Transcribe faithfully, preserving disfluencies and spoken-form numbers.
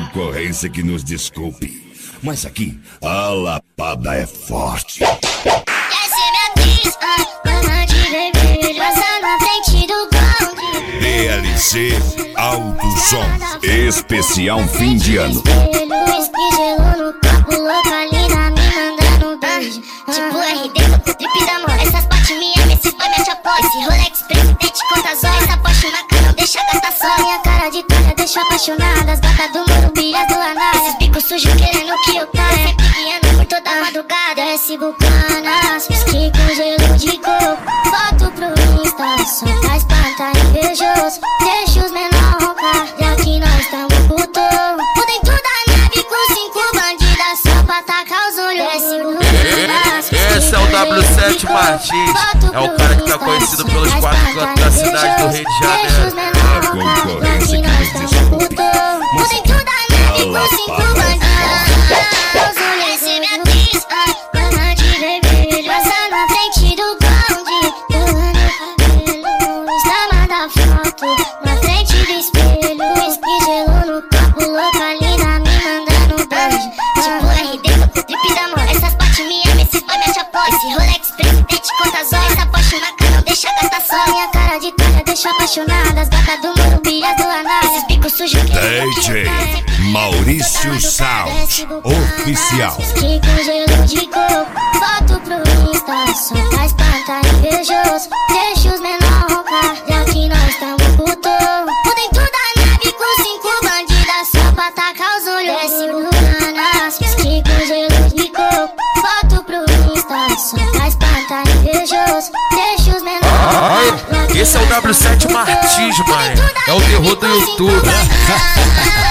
concorrência que nos desculpe, mas aqui a lapada é forte. Quer ser minha atriz, ah, dama de vermelho, passa na frente do bonde. D L C Alto Som, especial fim de ano. Whisky, gelo no copo, localina me mandando beijo. Tipo R D, tô trip da mão. Essas partes me amam, esses boy mete apoio. Esse Rolex presidente conta as horas. Essa Porsche na cara não deixa gastar só. Minha cara de talha deixa apaixonada. As gatas do Morumbi, as do Anal. Esses bicos sujos querendo que eu caia. Sempre guiando por toda madrugada. Desce bucanas, whisky com gelo de coco. Foto pro Insta, só pra espantar invejoso. Deixa os menor roncar, já que nós tamo puto. Por dentro da nave com cinco bandidas, só pra tacar os olhos. Desce bucanas. Esse é o W sete Martins, é o cara que tá conhecido pelos quatro cantos da cidade do Rio de Janeiro. A concorrência que nos desculpe, Por dentro da nave com cinco bandidas. Essa é minha atriz, ah, dama de vermelho, passa na frente do bonde. Pulando cabelo, está manda foto na frente do espelho. Whisky, gelo no copo, localina me mandando beijo. Tipo R D, tô trip da mão. Essas partes me amam, esses boy mete apoio. Esse Rolex presidente conta as horas. Essa Porsche na cara não deixa gastar só. Minha cara de talha deixa apaixonada. As gatas do Morumbi, as do Anal. Esses bicos sujos que D J Maurício Sound Oficial. Whisky com gelo de coco, foto pro Insta, só pra espantar invejoso. Deixa os menor roncar, já que nós tamo puto. Por dentro da nave com cinco bandidas, só pra tacar os olhos. Desce bucanas, whisky com gelo de coco, foto pro Insta, só pra espantar invejoso. Deixa os menor roncar. Esse é o W sete Martins, mano. É o terror do YouTube.